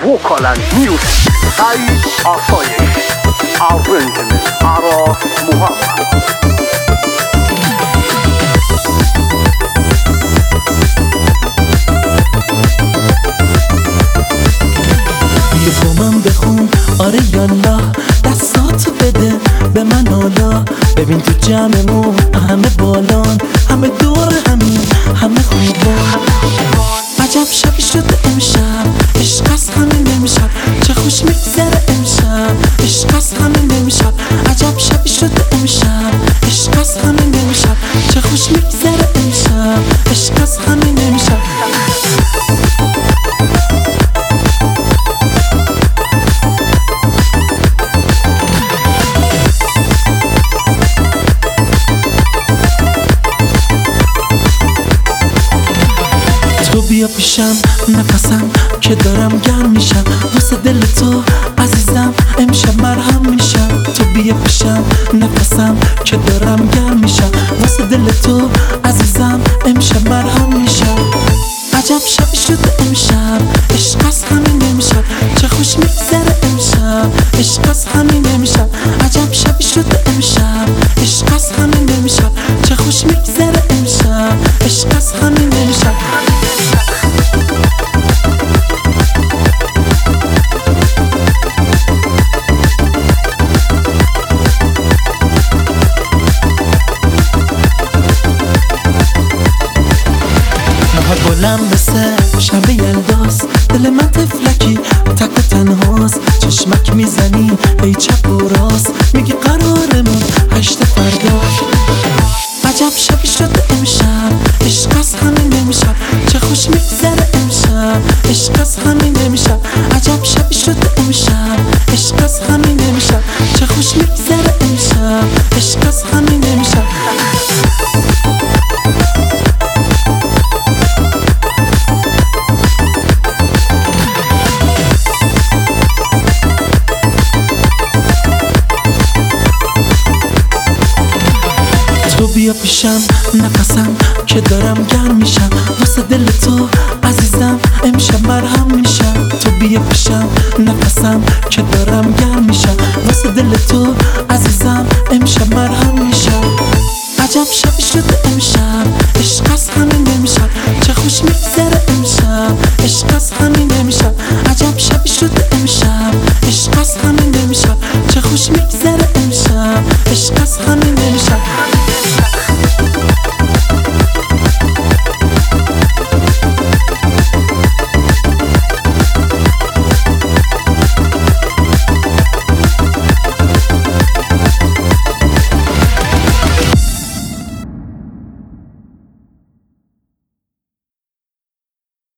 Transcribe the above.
vocal and music Saeed Asayesh. Arrangement Araf Muhammad. من بخون آره یالا دستاتو بده به من حالا ببین تو جمعمون همه بالان همه دور همین همه خوبان عجب شبی شده امشب عشق از همین امشب چه خوش میگذره امشب عشق از همین امشب عجب شبی شده امشب عشق از همین امشب چه خوش میگذره امشب عشق از همین امشب تو بیا پیشم نفسم که دارم گرم میشم واسه دل تو عزیزم امشب مرهم میشم تو بیا پیشم نفسم که دارم گرم میشم واسه دل تو عزیزم امشب مرهم میشم عجب شبی شده امشب عشق از همین امشب چه خوش میگذره امشب عشق از همین امشب عجب شبی شده امشب عشق از همین امشب چه خوش میگذره امشب عشق از همین امشب گلم مثل شب یلداز دل من تفلکی تک و تنهاست چشمک میزنی ای چپ و راست میگی قرارمون هشت فردا عجب شبی شده امشب عشق از همین امشب چه خوش میگذره امشب عشق از همین امشب عجب شبی شده امشب عشق از همین امشب چه خوش میگذره امشب عشق از همین امشب تو بیا پیشم نفسم که دارم گرم میشم واسه دل تو عزیزم امشب مرهم میشم تو بیا پیشم نفسم که دارم گرم میشم واسه دل تو عزیزم امشب مرهم میشم عجب شبی شده امشب